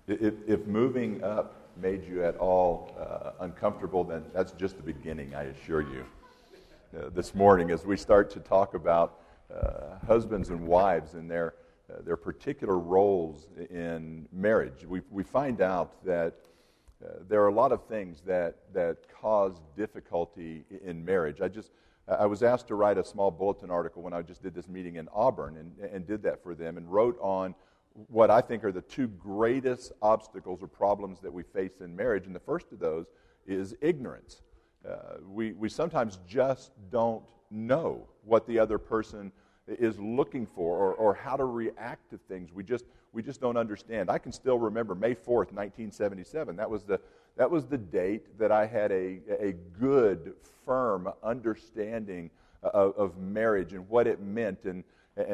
If moving up made you at all uncomfortable, then that's just the beginning, I assure you. This morning, as we start to talk about husbands and wives and their particular roles in marriage, we find out that there are a lot of things that cause difficulty in marriage. I was asked to write a small bulletin article when I just did this meeting in Auburn and did that for them and wrote on what I think are the two greatest obstacles or problems that we face in marriage. And the first of those is ignorance. We sometimes just don't know what the other person is looking for or how to react to things. We just don't understand. I can still remember May 4th, 1977. That was the date that I had a good, firm understanding of marriage and what it meant and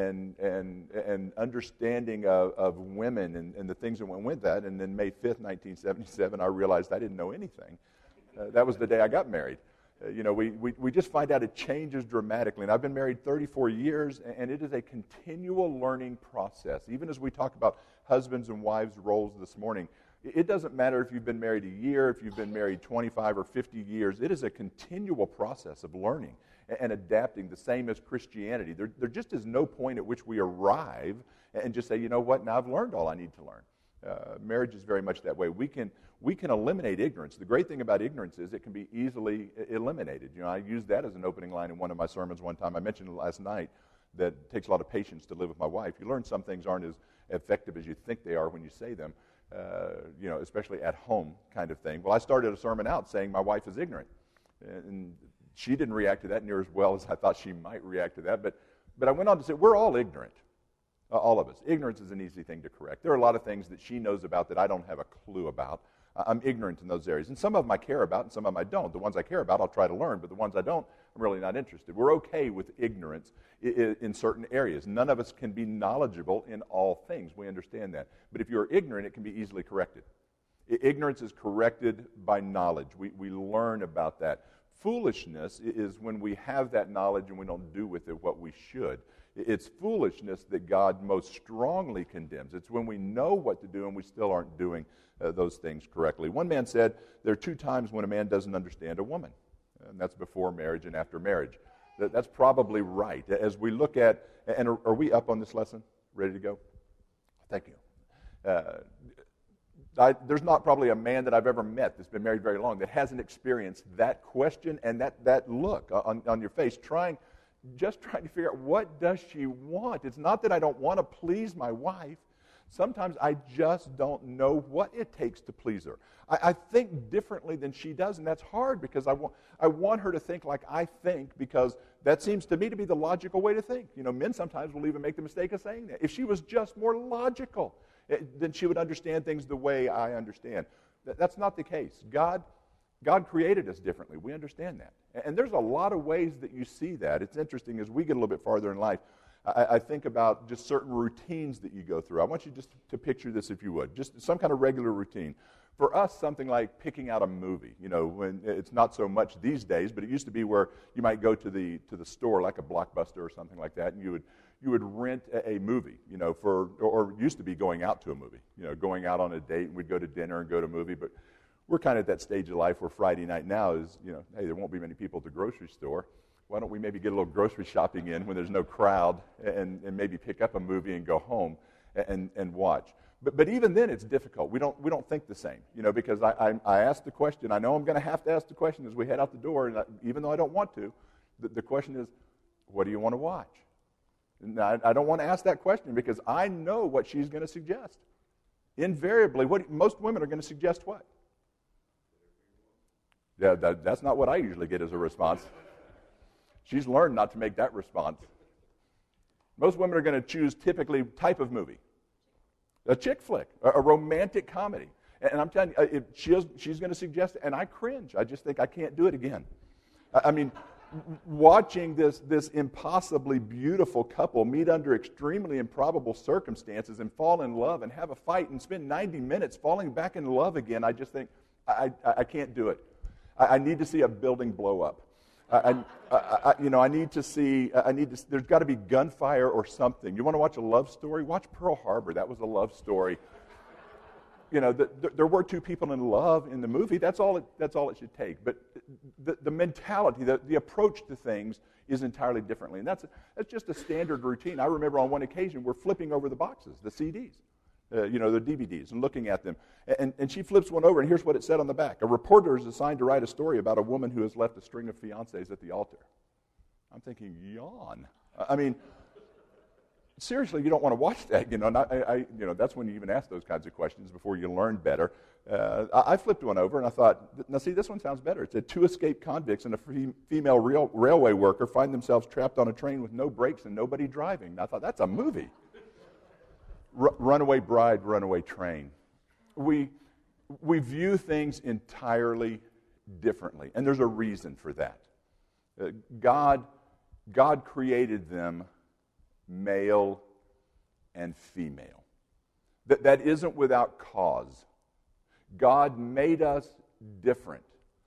understanding of women and the things that went with that. And then May 5th, 1977, I realized I didn't know anything. That was the day I got married. We just find out it changes dramatically. And I've been married 34 years, and it is a continual learning process. Even as we talk about husbands and wives' roles this morning, it doesn't matter if you've been married a year, if you've been married 25 or 50 years. It is a continual process of learning and adapting, the same as Christianity. There just is no point at which we arrive and just say, you know what, now I've learned all I need to learn. Marriage is very much that way. We can eliminate ignorance. The great thing about ignorance is it can be easily eliminated. I used that as an opening line in one of my sermons one time. I mentioned it last night that it takes a lot of patience to live with my wife. You learn some things aren't as effective as you think they are when you say them, especially at home kind of thing. Well, I started a sermon out saying my wife is ignorant. And she didn't react to that near as well as I thought she might react to that. But I went on to say, we're all ignorant. All of us. Ignorance is an easy thing to correct. There are a lot of things that she knows about that I don't have a clue about. I'm ignorant in those areas. And some of them I care about and some of them I don't. The ones I care about, I'll try to learn. But the ones I don't, I'm really not interested. We're okay with ignorance in certain areas. None of us can be knowledgeable in all things. We understand that. But if you're ignorant, it can be easily corrected. Ignorance is corrected by knowledge. We learn about that. Foolishness is when we have that knowledge and we don't do with it what we should. It's foolishness that God most strongly condemns. It's when we know what to do and we still aren't doing those things correctly. One man said there are two times when a man doesn't understand a woman, and that's before marriage and after marriage. That's probably right. As we look at, and are we up on this lesson? Ready to go? Thank you. There's not probably a man that I've ever met that's been married very long that hasn't experienced that question and that look on your face, just trying to figure out what does she want. It's not that I don't want to please my wife. Sometimes I just don't know what it takes to please her. I think differently than she does, and that's hard because I want her to think like I think, because that seems to me to be the logical way to think. Men sometimes will even make the mistake of saying that. If she was just more logical, then she would understand things the way I understand. That's not the case. God created us differently. We understand that. And there's a lot of ways that you see that. It's interesting as we get a little bit farther in life. I think about just certain routines that you go through. I want you just to picture this, if you would. Just some kind of regular routine. For us, something like picking out a movie. When it's not so much these days, but it used to be where you might go to the store, like a Blockbuster or something like that, and you would rent a movie, or used to be going out to a movie, going out on a date, and we'd go to dinner and go to a movie. But we're kind of at that stage of life where Friday night now is, hey, there won't be many people at the grocery store. Why don't we maybe get a little grocery shopping in when there's no crowd and maybe pick up a movie and go home and watch. But even then it's difficult. We don't think the same, because I asked the question. I know I'm going to have to ask the question as we head out the door, and even though I don't want to, the question is, what do you want to watch? And I don't want to ask that question because I know what she's going to suggest. Invariably, most women are going to suggest what? Yeah, that's not what I usually get as a response. She's learned not to make that response. Most women are going to choose typically type of movie. A chick flick, a romantic comedy. And I'm telling you, she's going to suggest it, and I cringe. I just think I can't do it again. I mean, watching this impossibly beautiful couple meet under extremely improbable circumstances and fall in love and have a fight and spend 90 minutes falling back in love again, I just think, I can't do it. I need to see a building blow up. I need to see, there's got to be gunfire or something. You want to watch a love story? Watch Pearl Harbor. That was a love story. There were two people in love in the movie. That's all it should take. But the mentality, the approach to things is entirely differently. And that's just a standard routine. I remember on one occasion we're flipping over the boxes, the CDs, the DVDs, and looking at them. And she flips one over, and here's what it said on the back. A reporter is assigned to write a story about a woman who has left a string of fiancés at the altar. I'm thinking, yawn. I mean, seriously, you don't want to watch that, and that's when you even ask those kinds of questions before you learn better. I flipped one over, and I thought, now see, this one sounds better. It said, 2 escaped convicts and a female railway worker find themselves trapped on a train with no brakes and nobody driving. And I thought, that's a movie. Runaway bride, runaway train. We view things entirely differently, and there's a reason for that. God created them male and female. That isn't without cause. God made us different.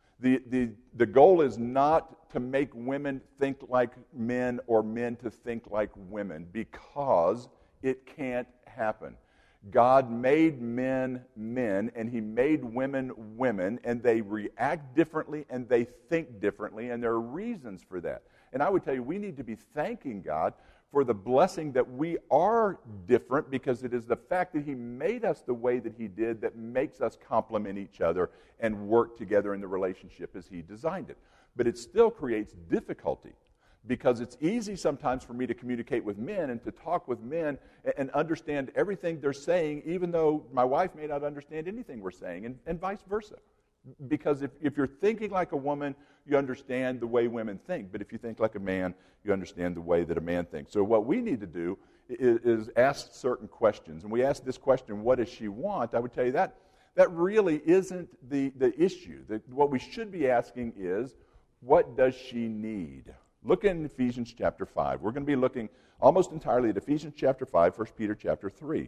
The goal is not to make women think like men or men to think like women, because it can't happen. God made men men, and He made women women, and they react differently and they think differently, and there are reasons for that. And I would tell you, we need to be thanking God for the blessing that we are different, because it is the fact that He made us the way that He did that makes us complement each other and work together in the relationship as He designed it. But it still creates difficulty, because it's easy sometimes for me to communicate with men and to talk with men and understand everything they're saying, even though my wife may not understand anything we're saying, and vice versa. Because if you're thinking like a woman, you understand the way women think. But if you think like a man, you understand the way that a man thinks. So what we need to do is ask certain questions. And we ask this question, what does she want? I would tell you that really isn't the issue. What we should be asking is, what does she need? Look in Ephesians chapter 5. We're going to be looking almost entirely at Ephesians chapter 5, 1 Peter chapter 3,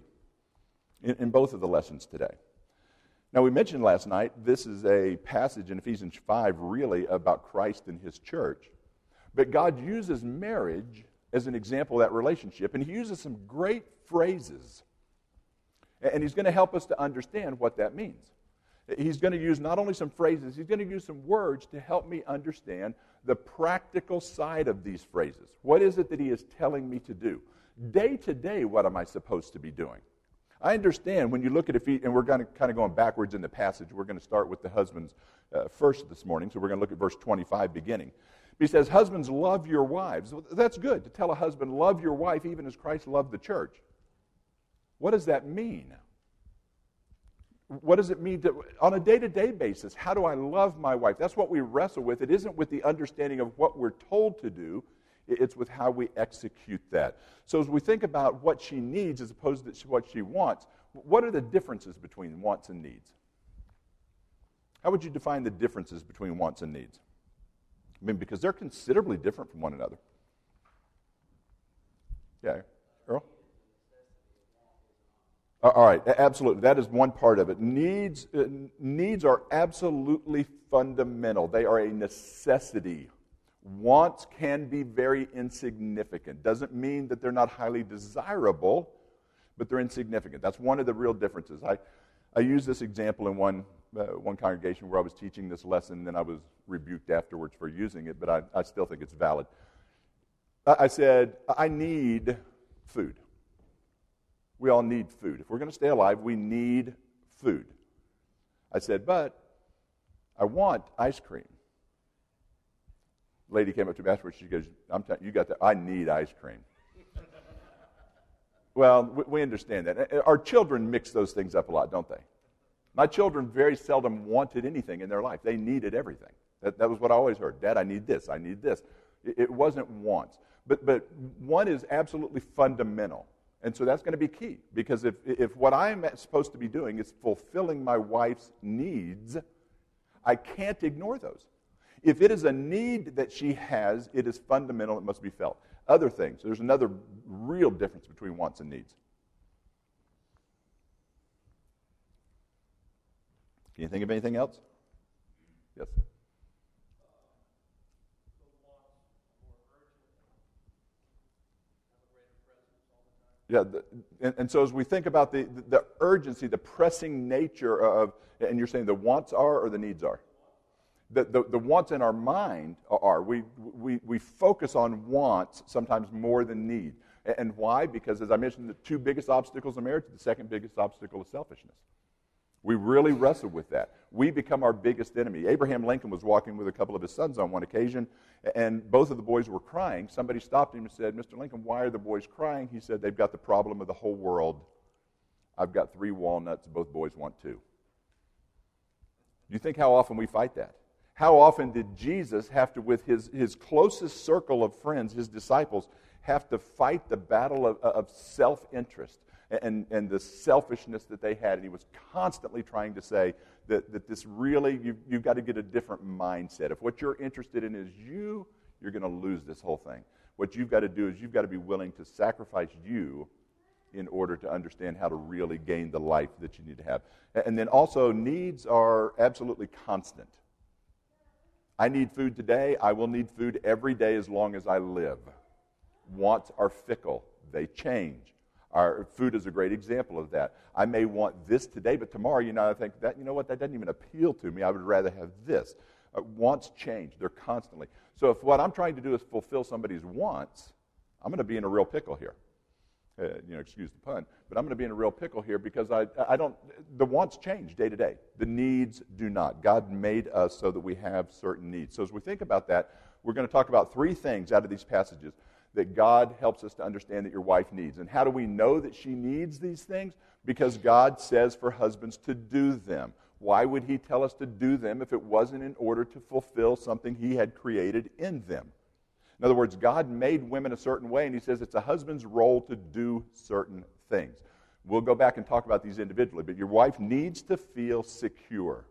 in both of the lessons today. Now, we mentioned last night, this is a passage in Ephesians 5 really about Christ and His church. But God uses marriage as an example of that relationship, and He uses some great phrases. And He's going to help us to understand what that means. He's going to use not only some phrases, He's going to use some words to help me understand the practical side of these phrases. What is it that He is telling me to do? Day to day, what am I supposed to be doing? I understand when you look at Ephesians, and we're kind of going backwards in the passage. We're going to start with the husbands first this morning, so we're going to look at verse 25 beginning. He says, husbands, love your wives. Well, that's good, to tell a husband, love your wife even as Christ loved the church. What does that mean? What does it mean on a day-to-day basis? How do I love my wife? That's what we wrestle with. It isn't with the understanding of what we're told to do. It's with how we execute that. So as we think about what she needs as opposed to what she wants, what are the differences between wants and needs? How would you define the differences between wants and needs? I mean, because they're considerably different from one another. Yeah, Earl? All right, absolutely. That is one part of it. Needs are absolutely fundamental. They are a necessity. Wants can be very insignificant. Doesn't mean that they're not highly desirable, but they're insignificant. That's one of the real differences. I used this example in one congregation where I was teaching this lesson, and then I was rebuked afterwards for using it, but I still think it's valid. I said, I need food. We all need food. If we're going to stay alive, we need food. I said, but I want ice cream. Lady came up to me afterwards. She goes, you got that? I need ice cream. Well, we understand that. Our children mix those things up a lot, don't they? My children very seldom wanted anything in their life. They needed everything. That was what I always heard. Dad, I need this. I need this. It wasn't wants. But one is absolutely fundamental. And so that's going to be key. Because if what I'm supposed to be doing is fulfilling my wife's needs, I can't ignore those. If it is a need that she has, it is fundamental. It must be felt. Other things. There's another real difference between wants and needs. Can you think of anything else? Yes? Yeah, and so as we think about the urgency, the pressing nature of, and you're saying the wants are or the needs are? The wants in our mind are. We focus on wants sometimes more than need. And why? Because, as I mentioned, the two biggest obstacles in marriage, the second biggest obstacle is selfishness. We really wrestle with that. We become our biggest enemy. Abraham Lincoln was walking with a couple of his sons on one occasion, and both of the boys were crying. Somebody stopped him and said, "Mr. Lincoln, why are the boys crying?" He said, "They've got the problem of the whole world. I've got 3 walnuts. Both boys want 2. You think how often we fight that? How often did Jesus have to, with his closest circle of friends, his disciples, have to fight the battle of self-interest and the selfishness that they had? And he was constantly trying to say that this really, you've got to get a different mindset. If what you're interested in is you're going to lose this whole thing. What you've got to do is you've got to be willing to sacrifice you in order to understand how to really gain the life that you need to have. And then also, needs are absolutely constant. I need food today. I will need food every day as long as I live. Wants are fickle. They change. Our food is a great example of that. I may want this today, but tomorrow, I think that, that doesn't even appeal to me. I would rather have this. Wants change. They're constantly. So if what I'm trying to do is fulfill somebody's wants, I'm going to be in a real pickle here. Excuse the pun, but I'm going to be in a real pickle here because the wants change day to day. The needs do not. God made us so that we have certain needs. So as we think about that, we're going to talk about 3 things out of these passages that God helps us to understand that your wife needs. And how do we know that she needs these things? Because God says for husbands to do them. Why would he tell us to do them if it wasn't in order to fulfill something he had created in them? In other words, God made women a certain way, and he says it's a husband's role to do certain things. We'll go back and talk about these individually, but your wife needs to feel secure.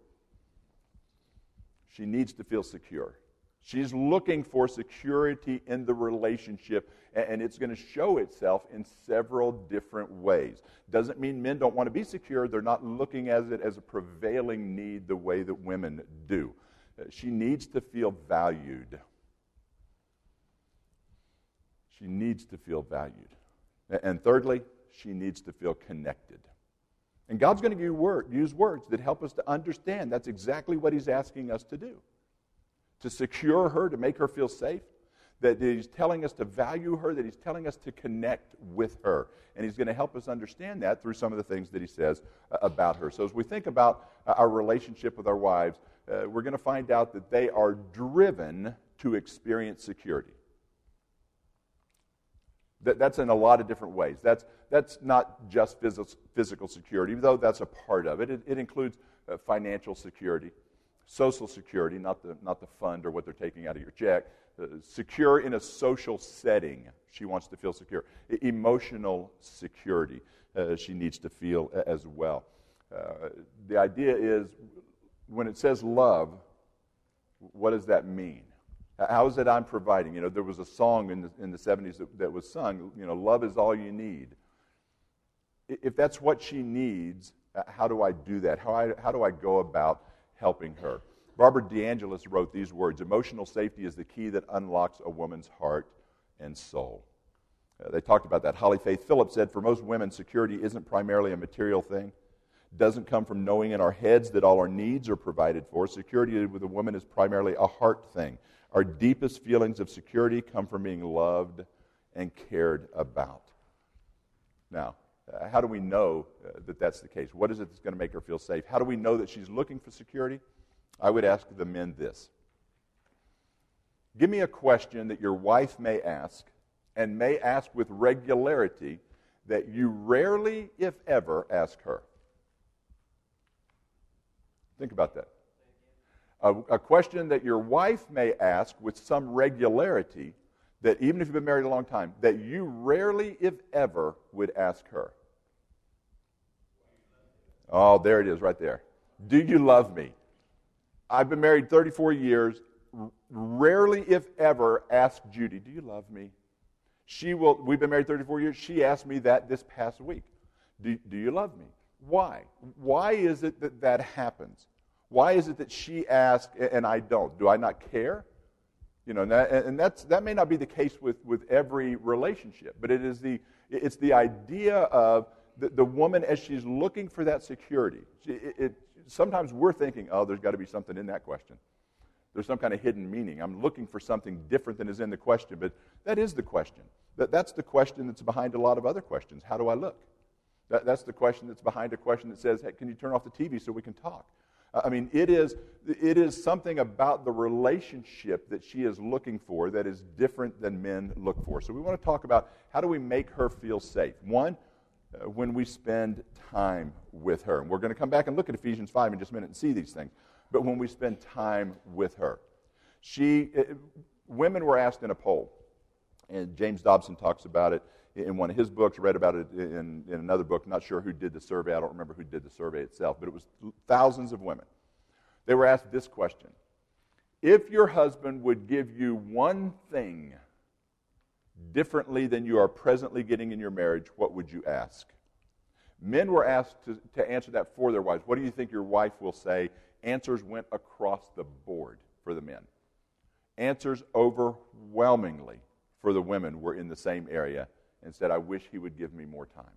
She needs to feel secure. She's looking for security in the relationship, and it's going to show itself in several different ways. Doesn't mean men don't want to be secure. They're not looking at it as a prevailing need the way that women do. She needs to feel valued. She needs to feel valued. And thirdly, she needs to feel connected. And God's going to use words that help us to understand that's exactly what he's asking us to do. To secure her, to make her feel safe, that he's telling us to value her, that he's telling us to connect with her. And he's going to help us understand that through some of the things that he says about her. So as we think about our relationship with our wives, we're going to find out that they are driven to experience security. That's in a lot of different ways. That's not just physical security, though that's a part of it. It includes financial security, social security, not the fund or what they're taking out of your check. Secure in a social setting. She wants to feel secure. Emotional security she needs to feel as well. The idea is, when it says love, what does that mean? How is it I'm providing? There was a song in the 70s that was sung, love is all you need. If that's what she needs, how do I do that? How do I go about helping her? Barbara DeAngelis wrote these words: emotional safety is the key that unlocks a woman's heart and soul. They talked about that. Holly Faith Phillips said, for most women, security isn't primarily a material thing. It doesn't come from knowing in our heads that all our needs are provided for. Security with a woman is primarily a heart thing. Our deepest feelings of security come from being loved and cared about. Now, how do we know that that's the case? What is it that's going to make her feel safe? How do we know that she's looking for security? I would ask the men this. Give me a question that your wife may ask, and may ask with regularity, that you rarely, if ever, ask her. Think about that. A question that your wife may ask with some regularity, that even if you've been married a long time, that you rarely, if ever, would ask her. Oh, there it is right there. Do you love me? I've been married 34 years. Rarely, if ever, ask Judy, do you love me? We've been married 34 years. She asked me that this past week. Do you love me? Why? Why is it that happens? Why is it that she asks and I don't? Do I not care? And that may not be the case with every relationship, but it is It's the idea of the woman as she's looking for that security. Sometimes we're thinking, oh, there's got to be something in that question. There's some kind of hidden meaning. I'm looking for something different than is in the question, but that is the question. That's the question that's behind a lot of other questions. How do I look? That's the question that's behind a question that says, hey, can you turn off the TV so we can talk? I mean, it is something about the relationship that she is looking for that is different than men look for. So we want to talk about how do we make her feel safe. One, when we spend time with her. And we're going to come back and look at Ephesians 5 in just a minute and see these things. But when we spend time with her. Women were asked in a poll, and James Dobson talks about it in one of his books, read about it in another book. Not sure who did the survey. I don't remember who did the survey itself, but it was thousands of women. They were asked this question: if your husband would give you one thing differently than you are presently getting in your marriage, what would you ask? Men were asked to answer that for their wives. What do you think your wife will say? Answers went across the board for the men. Answers overwhelmingly for the women were in the same area and said, I wish he would give me more time.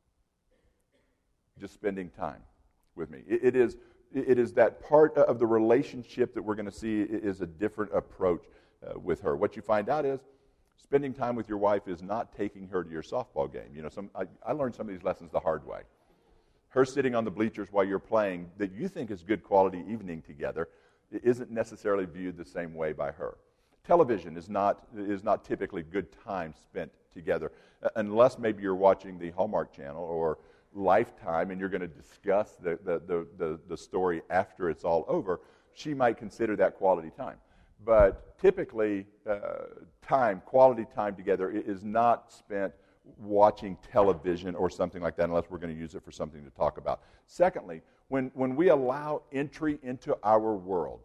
Just spending time with me. It is that part of the relationship that we're going to see is a different approach with her. What you find out is spending time with your wife is not taking her to your softball game. You know, I learned some of these lessons the hard way. Her sitting on the bleachers while you're playing that you think is good quality evening together isn't necessarily viewed the same way by her. Television is not typically good time spent together, unless maybe you're watching the Hallmark Channel or Lifetime and you're going to discuss the story after it's all over. She might consider that quality time. But typically, quality time together is not spent watching television or something like that unless we're going to use it for something to talk about. Secondly, when we allow entry into our world,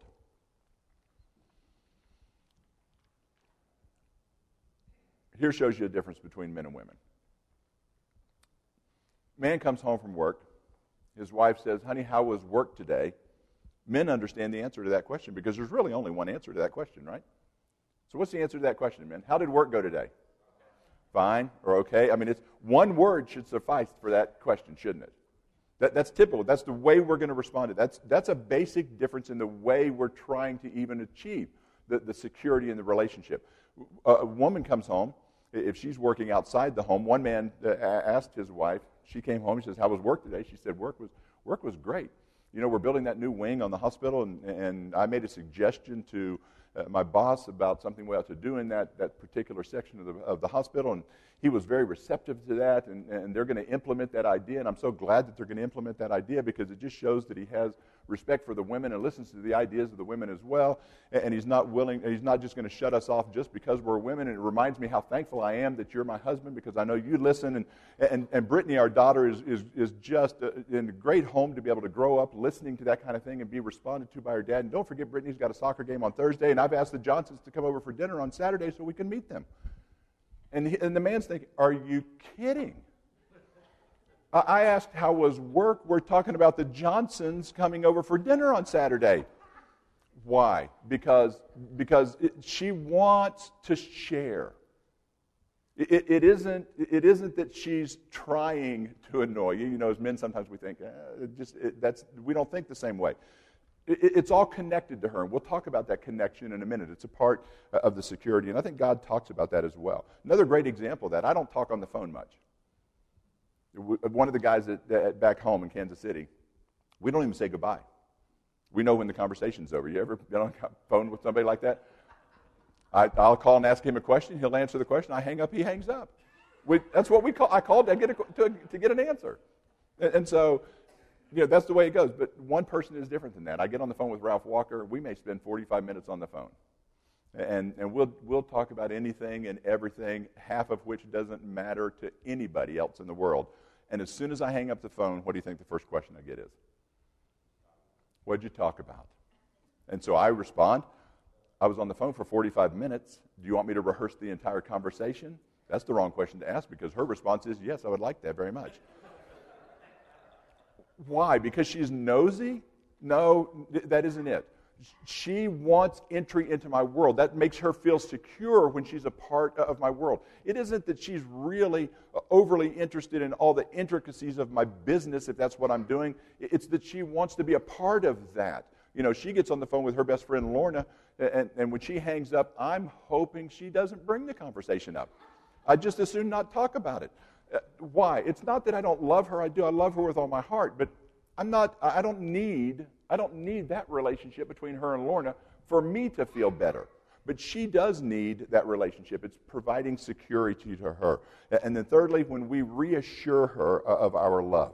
here shows you a difference between men and women. Man comes home from work. His wife says, honey, how was work today? Men understand the answer to that question because there's really only one answer to that question, right? So what's the answer to that question, men? How did work go today? Fine or okay? I mean, it's one word should suffice for that question, shouldn't it? That's typical. That's the way we're going to respond to it. That's a basic difference in the way we're trying to even achieve the security in the relationship. A woman comes home. If she's working outside the home, one man asked his wife, she came home, he says, how was work today? She said, work was great. You know, we're building that new wing on the hospital, and I made a suggestion to my boss about something we ought to do in that particular section of the hospital, and he was very receptive to that, and they're going to implement that idea, and I'm so glad that they're going to implement that idea because it just shows that he has respect for the women and listens to the ideas of the women as well, and he's not just going to shut us off just because we're women, and it reminds me how thankful I am that you're my husband because I know you listen, and Brittany, our daughter, is just in a great home to be able to grow up listening to that kind of thing and be responded to by her dad, and don't forget Brittany's got a soccer game on Thursday, and I've asked the Johnsons to come over for dinner on Saturday so we can meet them. And the man's thinking, are you kidding? I asked, how was work? We're talking about the Johnsons coming over for dinner on Saturday. Why? Because she wants to share. It isn't that she's trying to annoy you. You know, as men, sometimes we think, we don't think the same way. It's all connected to her, and we'll talk about that connection in a minute. It's a part of the security, and I think God talks about that as well. Another great example of that, I don't talk on the phone much. One of the guys back home in Kansas City, we don't even say goodbye. We know when the conversation's over. You ever been on the phone with somebody like that? I'll call and ask him a question. He'll answer the question. I hang up. He hangs up. That's what we call. I called to get an answer, and so. You know, that's the way it goes, but one person is different than that. I get on the phone with Ralph Walker. We may spend 45 minutes on the phone, and we'll talk about anything and everything, half of which doesn't matter to anybody else in the world. And as soon as I hang up the phone, what do you think the first question I get is? What'd you talk about? And so I respond, I was on the phone for 45 minutes. Do you want me to rehearse the entire conversation? That's the wrong question to ask because her response is, yes, I would like that very much. Why? Because she's nosy? No, that isn't it. She wants entry into my world. That makes her feel secure when she's a part of my world. It isn't that she's really overly interested in all the intricacies of my business, if that's what I'm doing. It's that she wants to be a part of that. You know, she gets on the phone with her best friend, Lorna, and when she hangs up, I'm hoping she doesn't bring the conversation up. I'd just as soon not talk about it. Why? It's not that I don't love her. I do. I love her with all my heart, but I don't need that relationship between her and Lorna for me to feel better. But she does need that relationship. It's providing security to her. And then thirdly, when we reassure her of our love.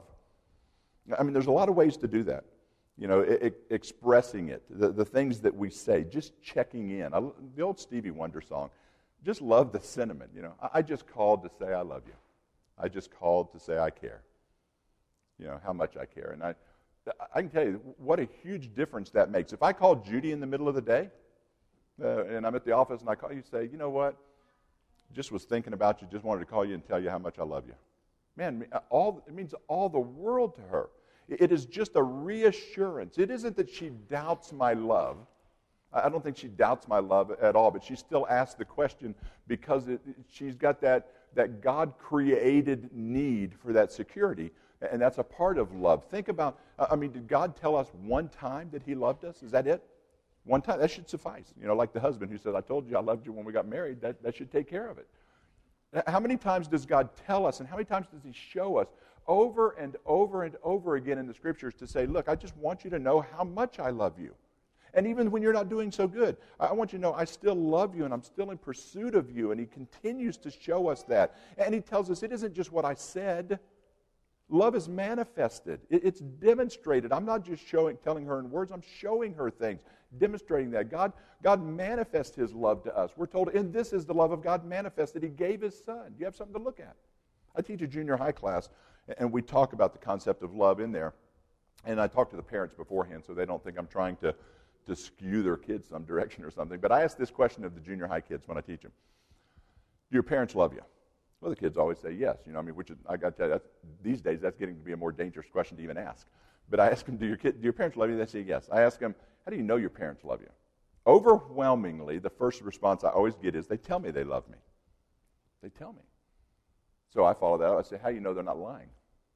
I mean, there's a lot of ways to do that. You know, expressing it, the things that we say, just checking in. The old Stevie Wonder song, just love the sentiment. You know, I just called to say I love you. I just called to say I care. You know, how much I care. And I can tell you what a huge difference that makes. If I call Judy in the middle of the day, and I'm at the office and I call you, say, you know what, just was thinking about you, just wanted to call you and tell you how much I love you. Man, it means all the world to her. It is just a reassurance. It isn't that she doubts my love. I don't think she doubts my love at all, but she still asks the question because she's got that God-created need for that security, and that's a part of love. Think about, did God tell us one time that he loved us? Is that it? One time? That should suffice. You know, like the husband who said, I told you I loved you when we got married. That should take care of it. How many times does God tell us, and how many times does he show us over and over and over again in the Scriptures to say, look, I just want you to know how much I love you. And even when you're not doing so good, I want you to know I still love you and I'm still in pursuit of you. And he continues to show us that. And he tells us it isn't just what I said. Love is manifested. It's demonstrated. I'm not just telling her in words. I'm showing her things, demonstrating that. God manifests his love to us. We're told, and this is the love of God manifested. He gave his son. You have something to look at. I teach a junior high class, and we talk about the concept of love in there. And I talk to the parents beforehand so they don't think I'm trying to skew their kids some direction or something. But I ask this question of the junior high kids when I teach them. Do your parents love you? Well, the kids always say yes. You know, which is, I got to tell you, these days that's getting to be a more dangerous question to even ask. But I ask them, do your parents love you? They say yes. I ask them, how do you know your parents love you? Overwhelmingly, the first response I always get is they tell me they love me. They tell me. So I follow that up. I say, how do you know they're not lying?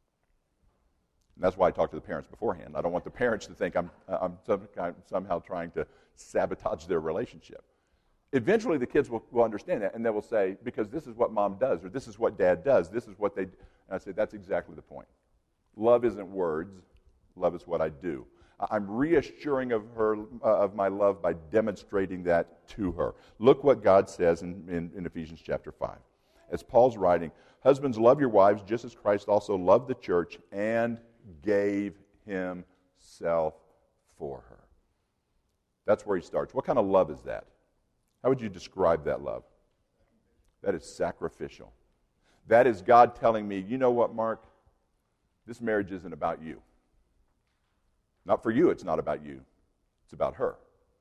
And that's why I talk to the parents beforehand. I don't want the parents to think I'm somehow trying to sabotage their relationship. Eventually, the kids will understand that, and they will say, because this is what mom does, or this is what dad does, this is what they do. And I say, that's exactly the point. Love isn't words. Love is what I do. I'm reassuring of her of my love by demonstrating that to her. Look what God says in Ephesians chapter 5. As Paul's writing, husbands, love your wives just as Christ also loved the church and gave himself for her. That's where he starts. What kind of love is that? How would you describe that love? That is sacrificial. That is God telling me, you know what, Mark? This marriage isn't about you. Not for you, it's not about you. It's about her.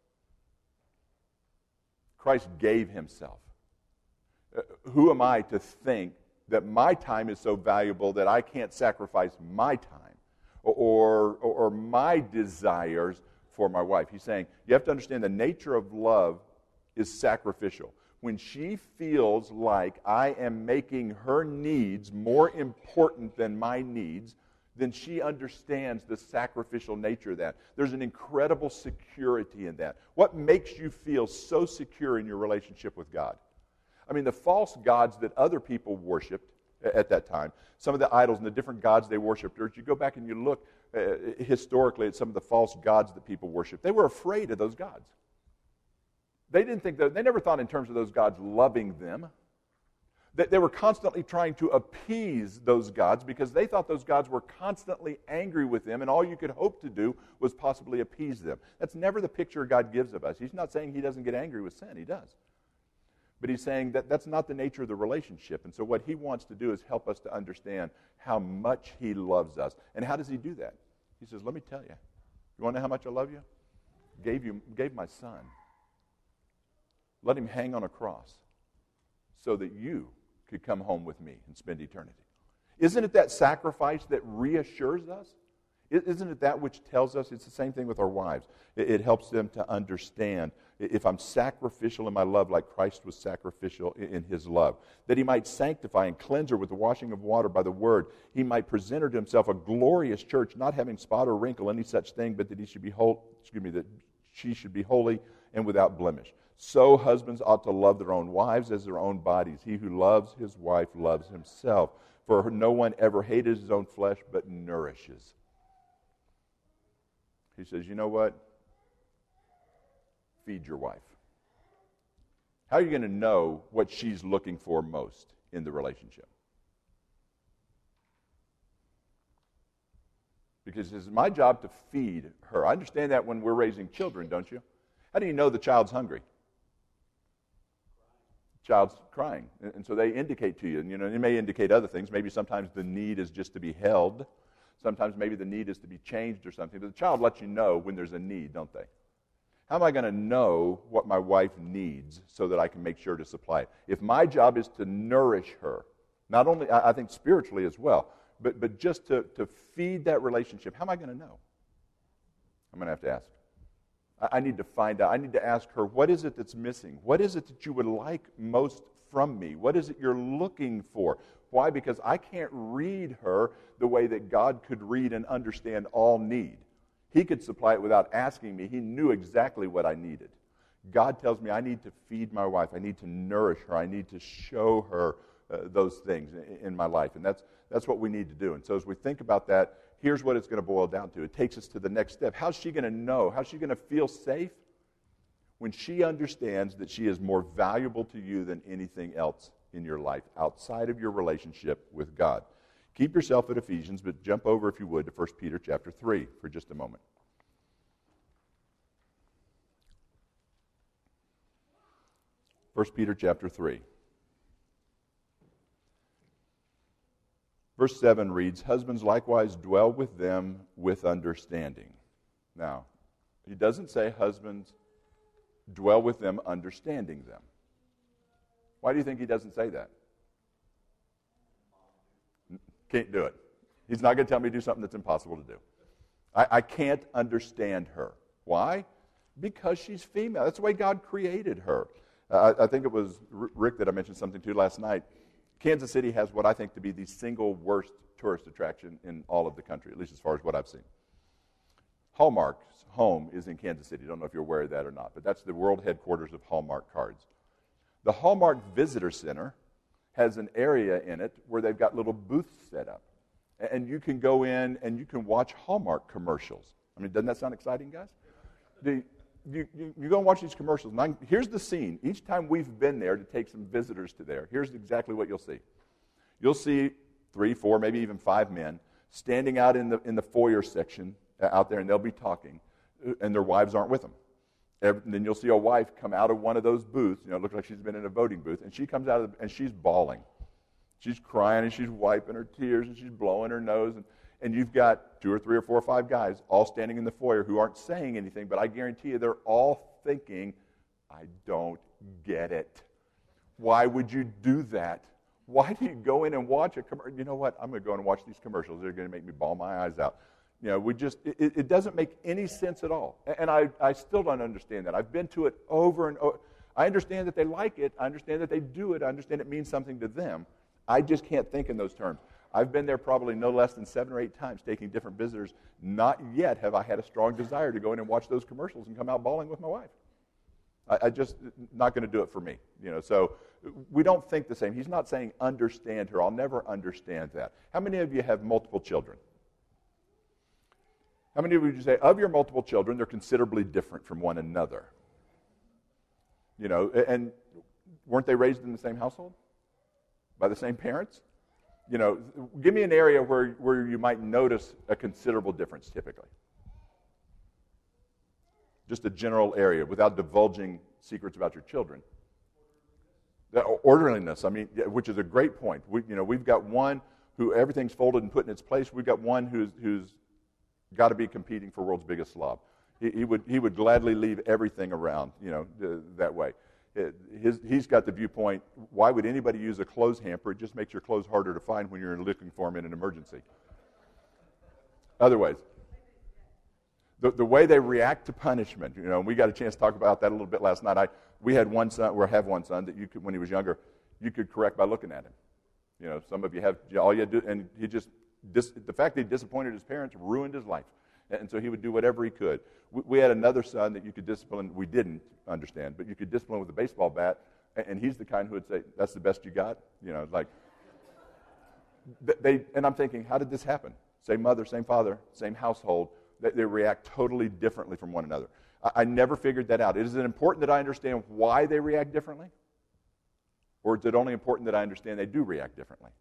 Christ gave himself. Who am I to think that my time is so valuable that I can't sacrifice my time or my desires for my wife? He's saying, you have to understand the nature of love is sacrificial. When she feels like I am making her needs more important than my needs, then she understands the sacrificial nature of that. There's an incredible security in that. What makes you feel so secure in your relationship with God? I mean, the false gods that other people worshipped at that time, some of the idols and the different gods they worshipped, or if you go back and you look historically at some of the false gods that people worshipped, they were afraid of those gods. They never thought in terms of those gods loving them. They were constantly trying to appease those gods because they thought those gods were constantly angry with them, and all you could hope to do was possibly appease them. That's never the picture God gives of us. He's not saying he doesn't get angry with sin. He does. But he's saying that that's not the nature of the relationship. And so what he wants to do is help us to understand how much he loves us. And how does he do that? He says, let me tell you. You want to know how much I love you? Gave my son. Let him hang on a cross so that you could come home with me and spend eternity. Isn't it that sacrifice that reassures us? Isn't it that which tells us? It's the same thing with our wives. It helps them to understand if I'm sacrificial in my love like Christ was sacrificial in his love, that he might sanctify and cleanse her with the washing of water by the word. He might present her to himself a glorious church, not having spot or wrinkle, any such thing, but that he should be that she should be holy and without blemish. So husbands ought to love their own wives as their own bodies. He who loves his wife loves himself. For no one ever hated his own flesh, but nourishes. He says, you know what? Feed your wife. How are you going to know what she's looking for most in the relationship? Because it's my job to feed her. I understand that when we're raising children, don't you? How do you know the child's hungry? Child's crying. And so they indicate to you, and they may indicate other things. Maybe sometimes the need is just to be held. Sometimes maybe the need is to be changed or something. But the child lets you know when there's a need, don't they? How am I going to know what my wife needs so that I can make sure to supply it? If my job is to nourish her, not only, I think spiritually as well, but just to feed that relationship, how am I going to know? I'm going to have to ask. I need to find out. I need to ask her, what is it that's missing? What is it that you would like most from me? What is it you're looking for? Why? Because I can't read her the way that God could read and understand all need. He could supply it without asking me. He knew exactly what I needed. God tells me I need to feed my wife. I need to nourish her. I need to show her those things in my life. And that's what we need to do. And so as we think about that, here's what it's going to boil down to. It takes us to the next step. How's she going to know? How's she going to feel safe? When she understands that she is more valuable to you than anything else in your life outside of your relationship with God. Keep yourself at Ephesians, but jump over, if you would, to 1 Peter chapter 3 for just a moment. 1 Peter chapter 3. Verse 7 reads, husbands likewise dwell with them with understanding. Now, he doesn't say husbands dwell with them understanding them. Why do you think he doesn't say that? Can't do it. He's not going to tell me to do something that's impossible to do. I can't understand her. Why? Because she's female. That's the way God created her. I think it was Rick that I mentioned something to last night. Kansas City has what I think to be the single worst tourist attraction in all of the country, at least as far as what I've seen. Hallmark's home is in Kansas City. I don't know if you're aware of that or not, but that's the world headquarters of Hallmark cards. The Hallmark Visitor Center has an area in it where they've got little booths set up. And you can go in and you can watch Hallmark commercials. I mean, doesn't that sound exciting, guys? You go and watch these commercials. And here's the scene. Each time we've been there to take some visitors to there, here's exactly what you'll see. You'll see 3, 4, maybe even 5 men standing out in the foyer section out there, and they'll be talking, and their wives aren't with them. And then you'll see a wife come out of one of those booths. It looks like she's been in a voting booth, and she comes out and she's bawling. She's crying, and she's wiping her tears, and she's blowing her nose, and you've got 2 or 3 or 4 or 5 guys all standing in the foyer who aren't saying anything, but I guarantee you they're all thinking, I don't get it. Why would you do that? Why do you go in and watch a commercial? You know what? I'm going to go in and watch these commercials. They're going to make me bawl my eyes out. It doesn't make any sense at all. And I still don't understand that. I've been to it over and over. I understand that they like it. I understand that they do it. I understand it means something to them. I just can't think in those terms. I've been there probably no less than 7 or 8 times taking different visitors. Not yet have I had a strong desire to go in and watch those commercials and come out bawling with my wife. I just not going to do it for me. So we don't think the same. He's not saying understand her. I'll never understand that. How many of you have multiple children? How many of you would you say, of your multiple children, they're considerably different from one another? And weren't they raised in the same household? By the same parents? Give me an area where you might notice a considerable difference typically. Just a general area without divulging secrets about your children. The orderliness, which is a great point. We've got one who everything's folded and put in its place. We've got one who's got to be competing for world's biggest slob. He would gladly leave everything around, that way. He's got the viewpoint, why would anybody use a clothes hamper? It just makes your clothes harder to find when you're looking for them in an emergency. Other ways. The way they react to punishment, and we got a chance to talk about that a little bit last night. We had one son, or have one son, that you could, when he was younger, you could correct by looking at him. Some of you have, all you had to do, and the fact that he disappointed his parents ruined his life. And so he would do whatever he could. We had another son that you could discipline, we didn't understand, but you could discipline with a baseball bat, and he's the kind who would say, that's the best you got? And I'm thinking, how did this happen? Same mother, same father, same household. They react totally differently from one another. I never figured that out. Is it important that I understand why they react differently? Or is it only important that I understand they do react differently?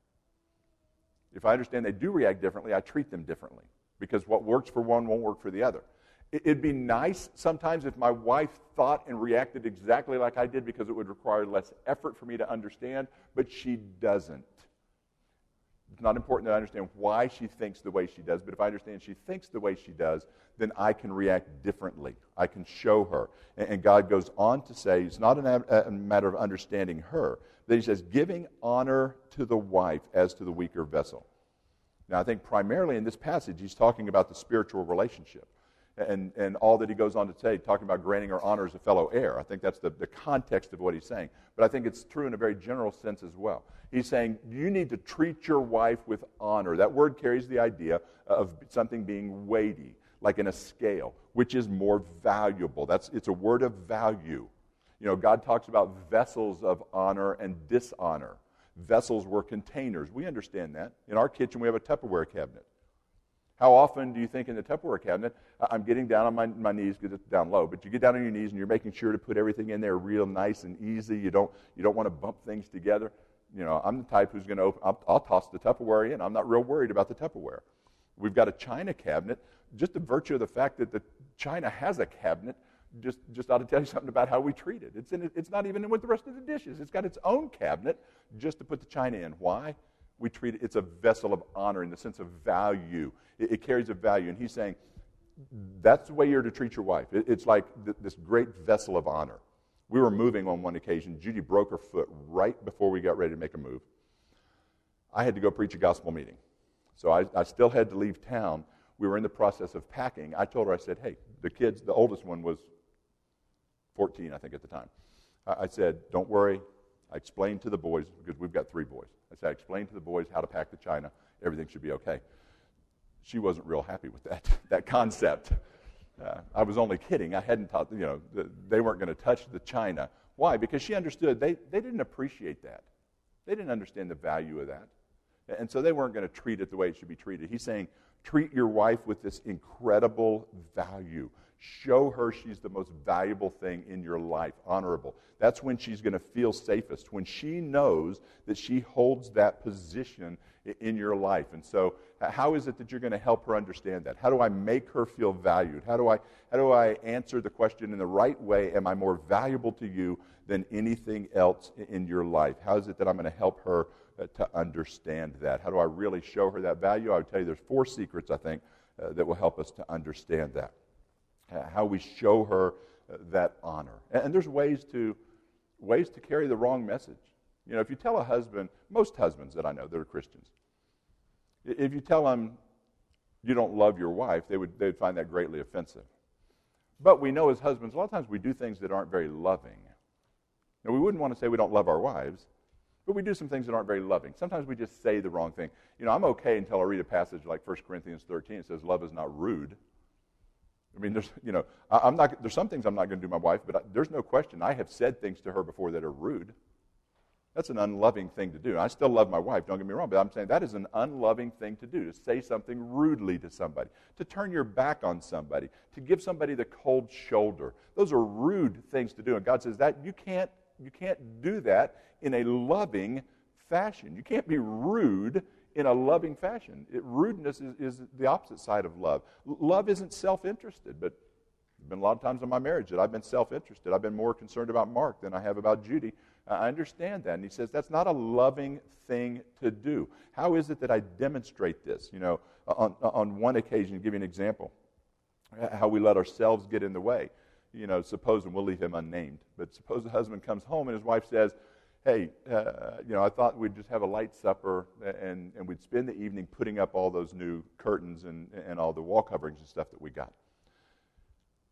If I understand they do react differently, I treat them differently, because what works for one won't work for the other. It'd be nice sometimes if my wife thought and reacted exactly like I did, because it would require less effort for me to understand, but she doesn't. It's not important that I understand why she thinks the way she does, but if I understand she thinks the way she does, then I can react differently. I can show her. And God goes on to say, it's not a matter of understanding her, but he says, giving honor to the wife as to the weaker vessel. Now, I think primarily in this passage, he's talking about the spiritual relationship. And all that he goes on to say, talking about granting her honor as a fellow heir. I think that's the context of what he's saying. But I think it's true in a very general sense as well. He's saying you need to treat your wife with honor. That word carries the idea of something being weighty, like in a scale, which is more valuable. It's a word of value. God talks about vessels of honor and dishonor. Vessels were containers. We understand that. In our kitchen, we have a Tupperware cabinet. How often do you think in the Tupperware cabinet, I'm getting down on my knees because it's down low, but you get down on your knees and you're making sure to put everything in there real nice and easy. You don't want to bump things together. I'm the type who's going to I'll toss the Tupperware in. I'm not real worried about the Tupperware. We've got a china cabinet. Just the virtue of the fact that the china has a cabinet just ought to tell you something about how we treat it. It's not even in with the rest of the dishes. It's got its own cabinet just to put the china in. Why? We treat it, it's a vessel of honor in the sense of value. It carries a value. And he's saying, that's the way you're to treat your wife. It's like this great vessel of honor. We were moving on one occasion. Judy broke her foot right before we got ready to make a move. I had to go preach a gospel meeting. So I still had to leave town. We were in the process of packing. I told her, I said, hey, the kids, the oldest one was 14, I think, at the time. I said, don't worry. I explained to the boys, because we've got 3 boys. I said, I explained to the boys how to pack the china. Everything should be okay. She wasn't real happy with that concept. I was only kidding. I hadn't taught, they weren't going to touch the china. Why? Because she understood they didn't appreciate that. They didn't understand the value of that. And so they weren't going to treat it the way it should be treated. He's saying, treat your wife with this incredible value. Show her she's the most valuable thing in your life, honorable. That's when she's going to feel safest, when she knows that she holds that position in your life. And so how is it that you're going to help her understand that? How do I make her feel valued? How do I answer the question in the right way? Am I more valuable to you than anything else in your life? How is it that I'm going to help her to understand that? How do I really show her that value? I would tell you there's 4 secrets, I think, that will help us to understand that. How we show her that honor. And there's ways to carry the wrong message. If you tell a husband, most husbands that I know that are Christians, if you tell them you don't love your wife, they'd find that greatly offensive. But we know as husbands, a lot of times we do things that aren't very loving. Now, we wouldn't want to say we don't love our wives, but we do some things that aren't very loving. Sometimes we just say the wrong thing. I'm okay until I read a passage like 1 Corinthians 13. It says love is not rude. I mean, there's some things I'm not going to do to my wife, but there's no question I have said things to her before that are rude. That's an unloving thing to do. I still love my wife, don't get me wrong, but I'm saying that is an unloving thing to do, to say something rudely to somebody, to turn your back on somebody, to give somebody the cold shoulder. Those are rude things to do, and God says that you can't do that in a loving fashion. You can't be rude in a loving fashion. Rudeness is the opposite side of love. Love isn't self-interested, but there's been a lot of times in my marriage that I've been self-interested. I've been more concerned about Mark than I have about Judy. I understand that. And he says that's not a loving thing to do. How is it that I demonstrate this? On one occasion, to give you an example, how we let ourselves get in the way. Suppose, and we'll leave him unnamed, but suppose the husband comes home and his wife says, hey, I thought we'd just have a light supper and we'd spend the evening putting up all those new curtains and all the wall coverings and stuff that we got.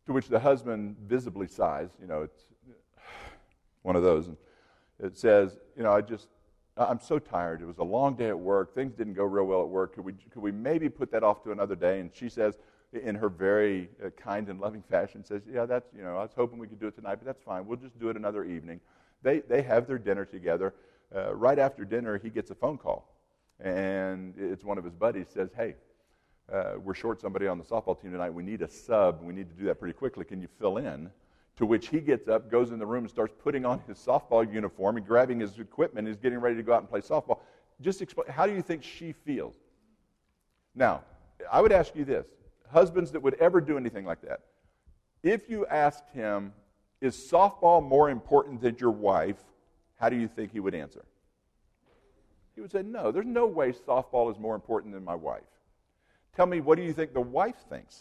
To which the husband visibly sighs. It's one of those. And it says, I'm so tired. It was a long day at work. Things didn't go real well at work. Could we maybe put that off to another day? And she says, in her very kind and loving fashion, says, yeah, that's, I was hoping we could do it tonight, but that's fine. We'll just do it another evening. They have their dinner together. Right after dinner, he gets a phone call. And it's one of his buddies says, hey, we're short somebody on the softball team tonight. We need a sub. We need to do that pretty quickly. Can you fill in? To which he gets up, goes in the room, and starts putting on his softball uniform and grabbing his equipment and is getting ready to go out and play softball. Just explain, how do you think she feels? Now, I would ask you this. Husbands that would ever do anything like that, if you asked him, is softball more important than your wife, how do you think he would answer? He would say, no, there's no way softball is more important than my wife. Tell me, what do you think the wife thinks?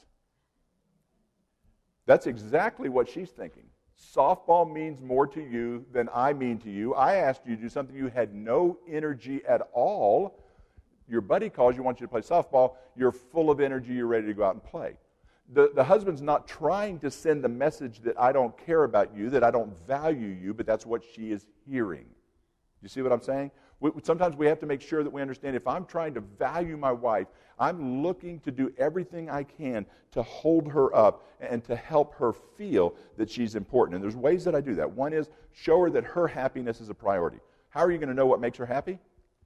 That's exactly what she's thinking. Softball means more to you than I mean to you. I asked you to do something you had no energy at all. Your buddy calls you, wants you to play softball. You're full of energy. You're ready to go out and play. The husband's not trying to send the message that I don't care about you, that I don't value you, but that's what she is hearing. You see what I'm saying? Sometimes we have to make sure that we understand if I'm trying to value my wife, I'm looking to do everything I can to hold her up and to help her feel that she's important. And there's ways that I do that. One is show her that her happiness is a priority. How are you going to know what makes her happy?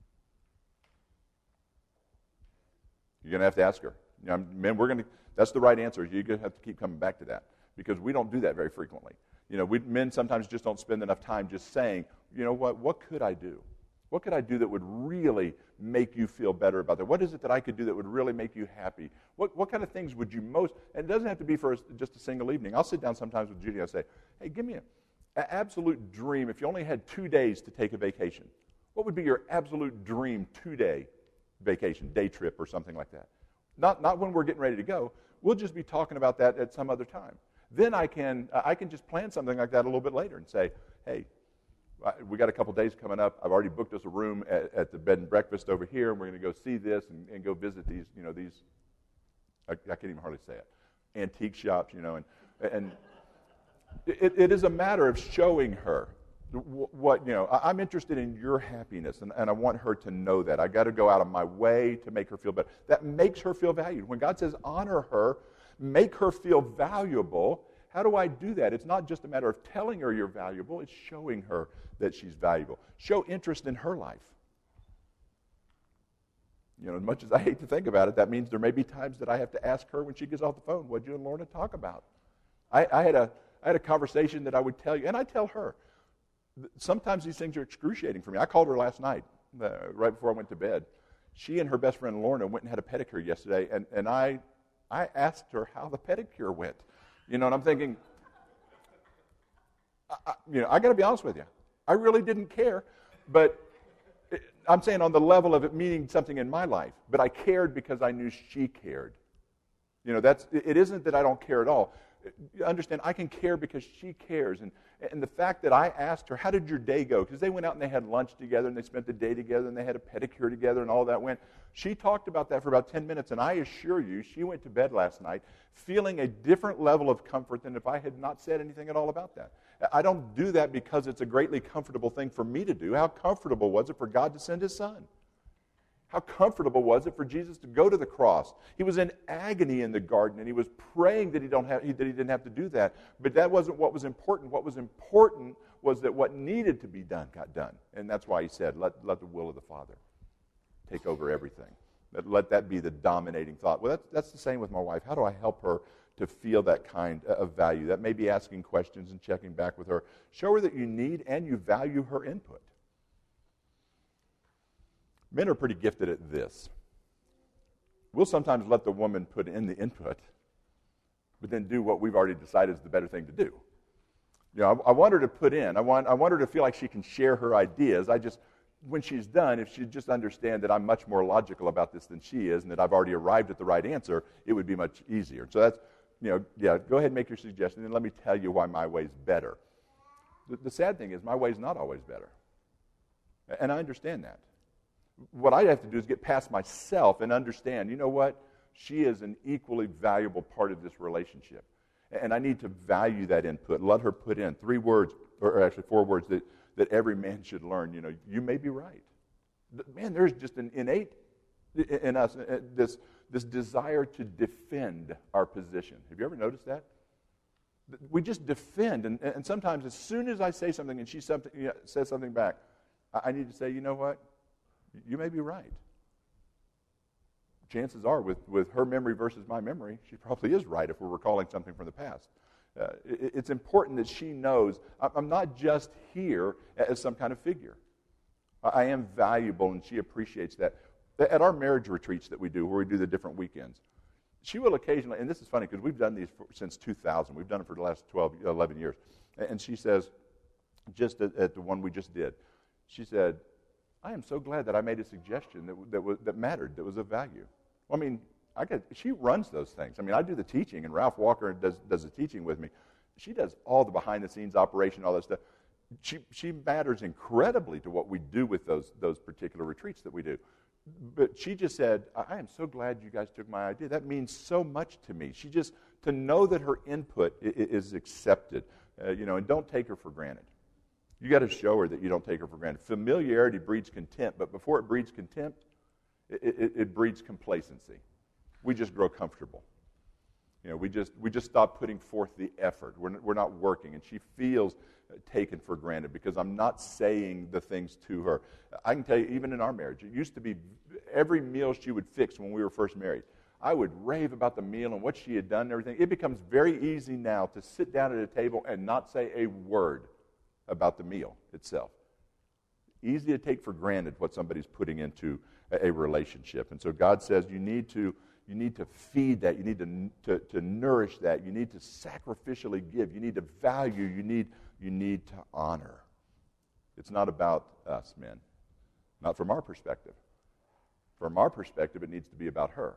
You're going to have to ask her. Men, that's the right answer. You're going to have to keep coming back to that because we don't do that very frequently. Men sometimes just don't spend enough time just saying, what could I do? What could I do that would really make you feel better about that? What is it that I could do that would really make you happy? What kind of things would you most, and it doesn't have to be for just a single evening. I'll sit down sometimes with Judy and I say, hey, give me an absolute dream. If you only had 2 days to take a vacation, what would be your absolute dream 2-day vacation, day trip or something like that? Not when we're getting ready to go. We'll just be talking about that at some other time. Then I can just plan something like that a little bit later and say, hey, we got a couple days coming up. I've already booked us a room at the bed and breakfast over here, and we're going to go see this and go visit these, I can't even hardly say it, antique shops, and it is a matter of showing her what, I'm interested in your happiness, and I want her to know that. I got to go out of my way to make her feel better. That makes her feel valued. When God says honor her, make her feel valuable, how do I do that? It's not just a matter of telling her you're valuable, it's showing her that she's valuable. Show interest in her life. As much as I hate to think about it, that means there may be times that I have to ask her when she gets off the phone, what'd you and Lorna talk about? I had a conversation that I would tell you, and I tell her. Sometimes these things are excruciating for me. I called her last night, right before I went to bed. She and her best friend Lorna went and had a pedicure yesterday, and I asked her how the pedicure went. And I'm thinking, I got to be honest with you. I really didn't care, but I'm saying on the level of it meaning something in my life. But I cared because I knew she cared. It isn't that I don't care at all. You understand, I can care because she cares. And the fact that I asked her, how did your day go? Because they went out and they had lunch together and they spent the day together and they had a pedicure together and all that went. She talked about that for about 10 minutes, and I assure you, she went to bed last night feeling a different level of comfort than if I had not said anything at all about that. I don't do that because it's a greatly comfortable thing for me to do. How comfortable was it for God to send His Son? How comfortable was it for Jesus to go to the cross? He was in agony in the garden, and he was praying that he didn't have to do that. But that wasn't what was important. What was important was that what needed to be done got done. And that's why he said, let the will of the Father take over everything. Let that be the dominating thought. Well, that's the same with my wife. How do I help her to feel that kind of value? That may be asking questions and checking back with her. Show her that you need and you value her input. Men are pretty gifted at this. We'll sometimes let the woman put in the input, but then do what we've already decided is the better thing to do. I want her to put in. I want her to feel like she can share her ideas. When she's done, if she'd just understand that I'm much more logical about this than she is and that I've already arrived at the right answer, it would be much easier. So that's, go ahead and make your suggestion, and let me tell you why my way's better. The sad thing is my way's not always better. And I understand that. What I have to do is get past myself and understand, you know what? She is an equally valuable part of this relationship. And I need to value that input. Let her put in 3 words, or actually 4 words that every man should learn. You know, you may be right. Man, there's just an innate in us this desire to defend our position. Have you ever noticed that? We just defend, and sometimes as soon as I say something and she says something back, I need to say, you know what? You may be right. Chances are, with her memory versus my memory, she probably is right if we're recalling something from the past. It's important that she knows I'm not just here as some kind of figure. I am valuable, and she appreciates that. At our marriage retreats that we do, where we do the different weekends, she will occasionally, and this is funny because we've done these since 2000. We've done it for the last 11 years. And she says, just at the one we just did, she said, I am so glad that I made a suggestion that mattered, that was of value. Well, I mean, she runs those things. I mean, I do the teaching, and Ralph Walker does the teaching with me. She does all the behind-the-scenes operation, all that stuff. She matters incredibly to what we do with those particular retreats that we do. But she just said, I am so glad you guys took my idea. That means so much to me. To know that her input is accepted, and don't take her for granted. You got to show her that you don't take her for granted. Familiarity breeds contempt, but before it breeds contempt, it breeds complacency. We just grow comfortable. We just stop putting forth the effort. We're not working, and she feels taken for granted because I'm not saying the things to her. I can tell you, even in our marriage, it used to be every meal she would fix when we were first married. I would rave about the meal and what she had done and everything. It becomes very easy now to sit down at a table and not say a word about the meal itself. Easy to take for granted what somebody's putting into a relationship. And so God says you need to feed that. You need to nourish that. You need to sacrificially give. You need to value. You need to honor. It's not about us, men. Not from our perspective. From our perspective, it needs to be about her.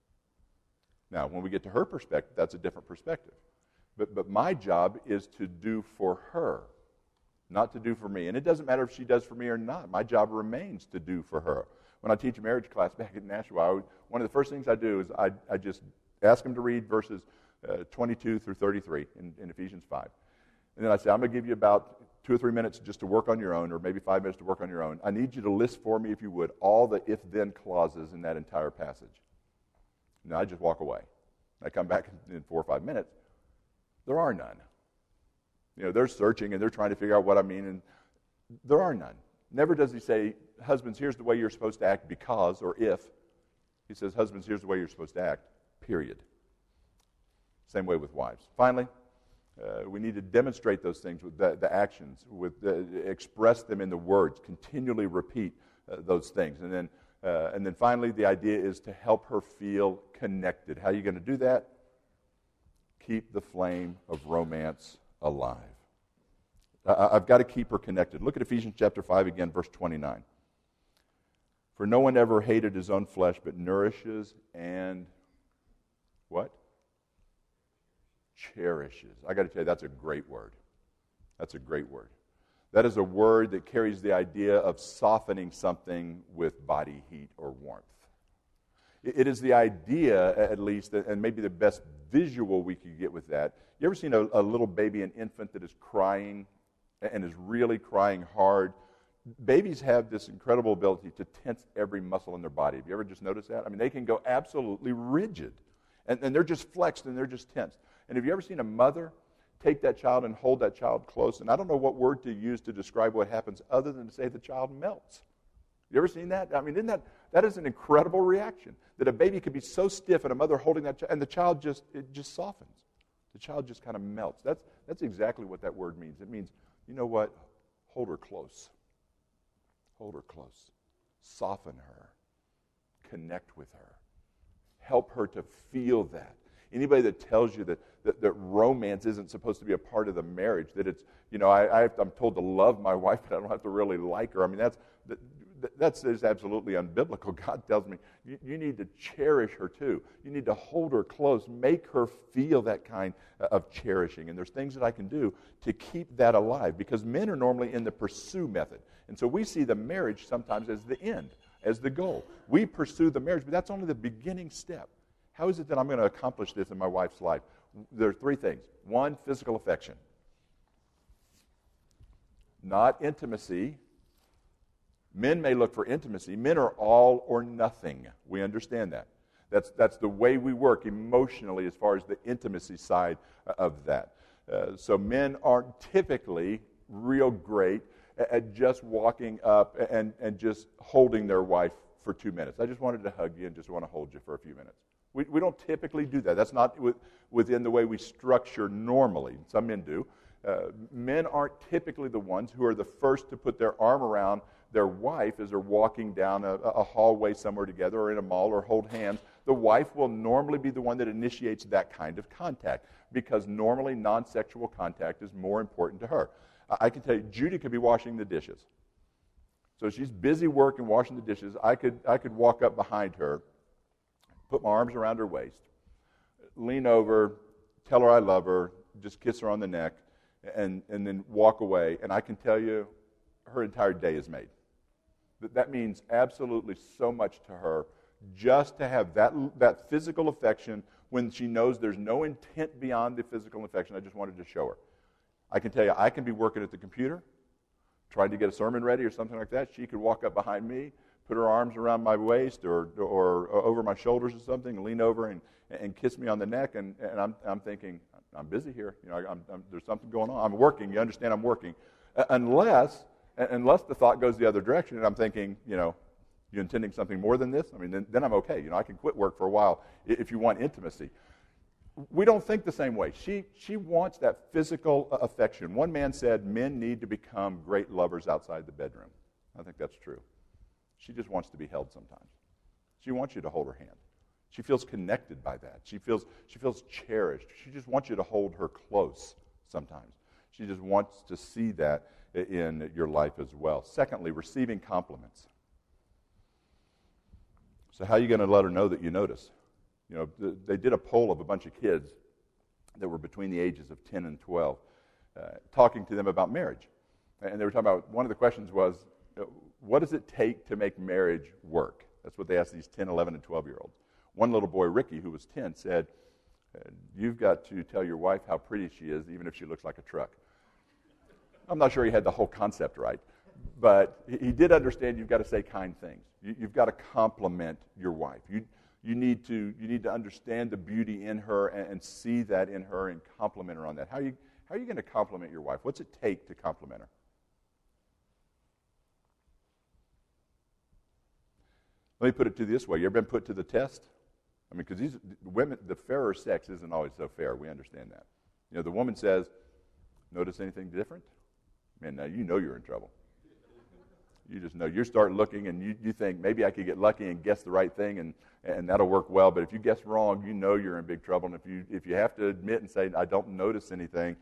Now, when we get to her perspective, that's a different perspective. But my job is to do for her, not to do for me. And it doesn't matter if she does for me or not. My job remains to do for her. When I teach a marriage class back at Nashua, one of the first things I do is I just ask them to read verses 22 through 33 in Ephesians 5. And then I say, I'm going to give you about 2 or 3 minutes just to work on your own, or maybe 5 minutes to work on your own. I need you to list for me, if you would, all the if-then clauses in that entire passage. Now I just walk away. I come back in 4 or 5 minutes. There are none. They're searching and they're trying to figure out what I mean, and there are none. Never does he say, husbands, here's the way you're supposed to act because or if. He says, husbands, here's the way you're supposed to act, period. Same way with wives. Finally, we need to demonstrate those things with the actions, express them in the words, continually repeat those things. And then finally, the idea is to help her feel connected. How are you going to do that? Keep the flame of romance alive. I've got to keep her connected. Look at Ephesians chapter 5 again, verse 29. For no one ever hated his own flesh, but nourishes and what? Cherishes. I got to tell you, that's a great word. That's a great word. That is a word that carries the idea of softening something with body heat or warmth. It is the idea, at least, and maybe the best visual we could get with that. You ever seen a little baby, an infant that is crying and is really crying hard? Babies have this incredible ability to tense every muscle in their body. Have you ever just noticed that? I mean, they can go absolutely rigid, and they're just flexed and they're just tensed. And have you ever seen a mother take that child and hold that child close? And I don't know what word to use to describe what happens other than to say the child melts. You ever seen that? I mean, that is an incredible reaction, that a baby could be so stiff and a mother holding that child, and the child just softens. The child just kind of melts. That's exactly what that word means. It means, you know what? Hold her close. Hold her close. Soften her. Connect with her. Help her to feel that. Anybody that tells you that romance isn't supposed to be a part of the marriage, that it's, I'm told to love my wife, but I don't have to really like her. I mean, that's absolutely unbiblical. God tells me you need to cherish her too. You need to hold her close, make her feel that kind of cherishing. And there's things that I can do to keep that alive, because men are normally in the pursue method. And so we see the marriage sometimes as the end, as the goal. We pursue the marriage, but that's only the beginning step. How is it that I'm going to accomplish this in my wife's life? There are three things. One, physical affection. Not intimacy. Men may look for intimacy. Men are all or nothing. We understand that. That's the way we work emotionally as far as the intimacy side of that. So men aren't typically real great at just walking up and just holding their wife for 2 minutes. I just wanted to hug you and just want to hold you for a few minutes. We don't typically do that. That's not within the way we structure normally. Some men do. Men aren't typically the ones who are the first to put their arm around their wife as they're walking down a hallway somewhere together or in a mall or hold hands. The wife will normally be the one that initiates that kind of contact because normally non-sexual contact is more important to her. I can tell you, Judy could be washing the dishes. So she's busy working, washing the dishes. I could walk up behind her, put my arms around her waist, lean over, tell her I love her, just kiss her on the neck, and then walk away. And I can tell you, her entire day is made. That means absolutely so much to her just to have that physical affection when she knows there's no intent beyond the physical affection. I just wanted to show her. I can tell you, I can be working at the computer, trying to get a sermon ready or something like that. She could walk up behind me, put her arms around my waist or over my shoulders or something, and lean over and kiss me on the neck. And I'm thinking, I'm busy here. You know, there's something going on. I'm working. You understand? I'm working. Unless the thought goes the other direction, and I'm thinking, you know, you intending something more than this? I mean, then I'm okay. You know, I can quit work for a while if you want intimacy. We don't think the same way. She wants that physical affection. One man said men need to become great lovers outside the bedroom. I think that's true. She just wants to be held sometimes. She wants you to hold her hand. She feels connected by that. She feels cherished. She just wants you to hold her close sometimes. She just wants to see that in your life as well. Secondly, receiving compliments. So how are you going to let her know that you notice? You know, they did a poll of a bunch of kids that were between the ages of 10 and 12, talking to them about marriage. And they were talking about, one of the questions was, what does it take to make marriage work? That's what they asked these 10, 11, and 12-year-olds. One little boy, Ricky, who was 10, said, you've got to tell your wife how pretty she is, even if she looks like a truck. I'm not sure he had the whole concept right, but he did understand you've got to say kind things. You've got to compliment your wife. You need to understand the beauty in her and see that in her and compliment her on that. How are you going to compliment your wife? What's it take to compliment her? Let me put it to you this way. You ever been put to the test? I mean, because these women, the fairer sex isn't always so fair. We understand that. You know, the woman says, notice anything different? Man, now you know you're in trouble. You just know. You start looking and you think, maybe I could get lucky and guess the right thing and that'll work well. But if you guess wrong, you know you're in big trouble. And if you have to admit and say, I don't notice anything,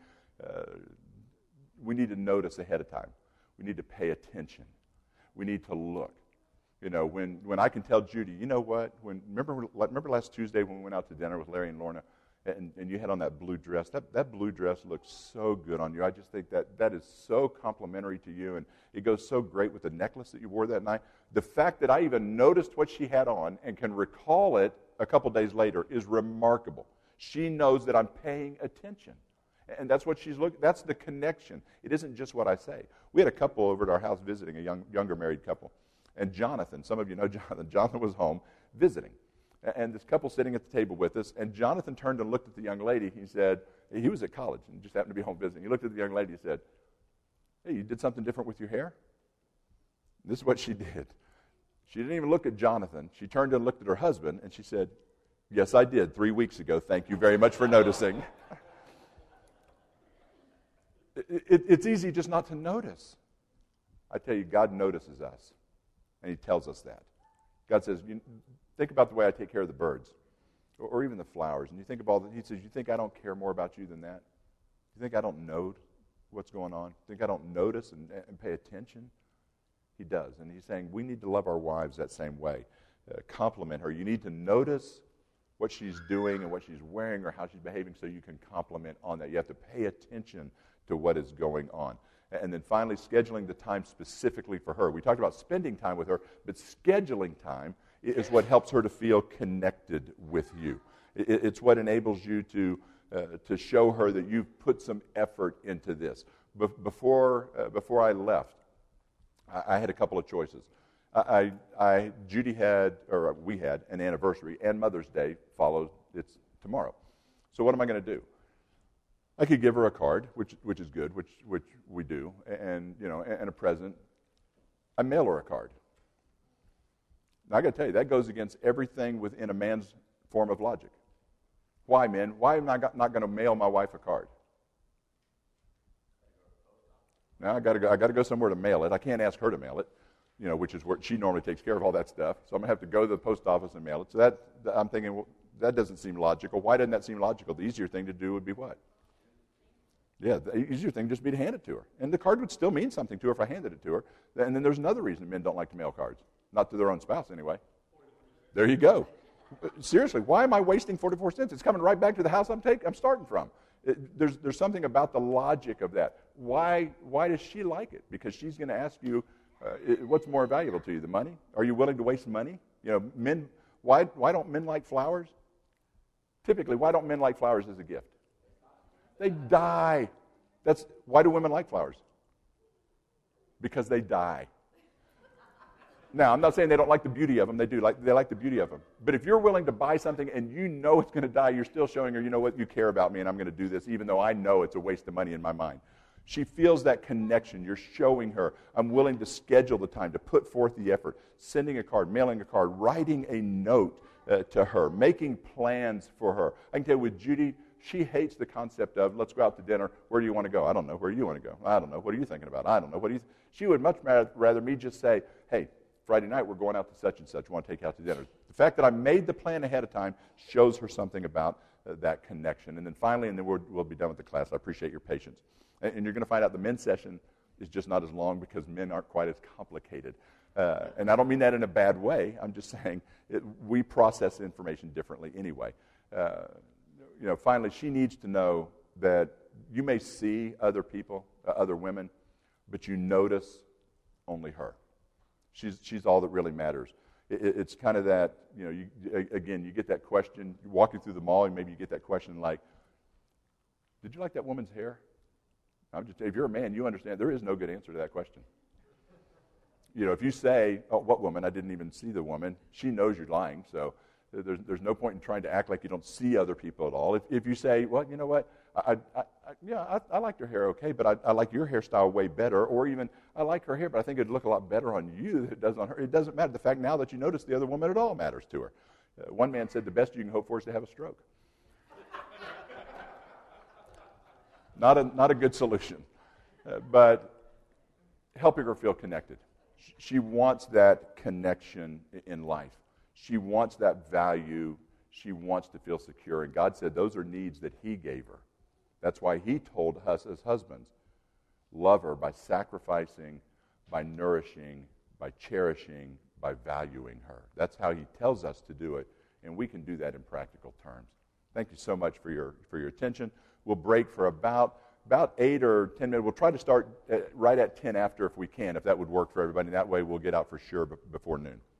we need to notice ahead of time. We need to pay attention. We need to look. You know, when I can tell Judy, you know what? Remember last Tuesday when we went out to dinner with Larry and Lorna, and you had on that blue dress. That blue dress looks so good on you. I just think that is so complimentary to you, and it goes so great with the necklace that you wore that night. The fact that I even noticed what she had on and can recall it a couple days later is remarkable. She knows that I'm paying attention. And that's what she's looking. That's the connection. It isn't just what I say. We had a couple over at our house visiting, a younger married couple. And Jonathan, some of you know Jonathan. Jonathan was home visiting. And this couple sitting at the table with us, and Jonathan turned and looked at the young lady. He said, he was at college and just happened to be home visiting. He looked at the young lady and said, hey, you did something different with your hair? And this is what she did. She didn't even look at Jonathan. She turned and looked at her husband, and she said, yes, I did 3 weeks ago. Thank you very much for noticing. It's easy just not to notice. I tell you, God notices us, and he tells us that. God says, think about the way I take care of the birds, or even the flowers. And you think about he says, you think I don't care more about you than that? You think I don't know what's going on? You think I don't notice and pay attention? He does. And he's saying we need to love our wives that same way. Compliment her. You need to notice what she's doing and what she's wearing or how she's behaving so you can compliment on that. You have to pay attention to what is going on. And then finally, scheduling the time specifically for her. We talked about spending time with her, but scheduling time is what helps her to feel connected with you. It's what enables you to to show her that you've put some effort into this. Before I left, I had a couple of choices. Judy had, or we had, an anniversary, and Mother's Day follows. It's tomorrow. So what am I going to do? I could give her a card, which is good, which we do, and a present. I mail her a card. Now I got to tell you, that goes against everything within a man's form of logic. Why, men? Why am I not going to mail my wife a card? Now I got to go somewhere to mail it. I can't ask her to mail it, which is where she normally takes care of all that stuff. So I'm going to have to go to the post office and mail it. So I'm thinking, well, that doesn't seem logical. Why doesn't that seem logical? The easier thing to do would be what? Yeah, the easier thing would just be to hand it to her. And the card would still mean something to her if I handed it to her. And then there's another reason men don't like to mail cards. Not to their own spouse, anyway. There you go. Seriously, why am I wasting 44 cents? It's coming right back to the house I'm starting from. There's something about the logic of that. Why does she like it? Because she's going to ask you, what's more valuable to you, the money? Are you willing to waste money? Men. Why don't men like flowers? Typically, why don't men like flowers as a gift? They die. Why do women like flowers? Because they die. Now, I'm not saying they don't like the beauty of them. They do. They like the beauty of them. But if you're willing to buy something and you know it's going to die, you're still showing her, you know what, you care about me and I'm going to do this, even though I know it's a waste of money in my mind. She feels that connection. You're showing her, I'm willing to schedule the time, to put forth the effort, sending a card, mailing a card, writing a note to her, making plans for her. I can tell you with Judy, she hates the concept of, let's go out to dinner. Where do you want to go? I don't know. Where do you want to go? I don't know. What are you thinking about? I don't know. She would much rather me just say, hey, Friday night we're going out to such and such. We want to take you out to dinner. The fact that I made the plan ahead of time shows her something about that connection. And then finally, and then we'll be done with the class. I appreciate your patience. And you're going to find out the men's session is just not as long because men aren't quite as complicated. And I don't mean that in a bad way. I'm just saying we process information differently anyway. Finally, she needs to know that you may see other people, other women, but you notice only her. She's all that really matters. It's kind of that, you get that question, you're walking through the mall, and maybe you get that question like, did you like that woman's hair? If you're a man, you understand there is no good answer to that question. If you say, oh, what woman? I didn't even see the woman. She knows you're lying, so there's no point in trying to act like you don't see other people at all. If you say, well, you know what, I liked her hair okay, but I like your hairstyle way better, or even I like her hair, but I think it'd look a lot better on you than it does on her. It doesn't matter. The fact now that you notice the other woman, it all matters to her. One man said the best you can hope for is to have a stroke. Not a good solution, but helping her feel connected. She wants that connection in life. She wants that value. She wants to feel secure. And God said those are needs that He gave her. That's why He told us as husbands, love her by sacrificing, by nourishing, by cherishing, by valuing her. That's how He tells us to do it, and we can do that in practical terms. Thank you so much for your attention. We'll break for about 8 or 10 minutes. We'll try to start right at 10 after if we can, if that would work for everybody. That way we'll get out for sure before noon.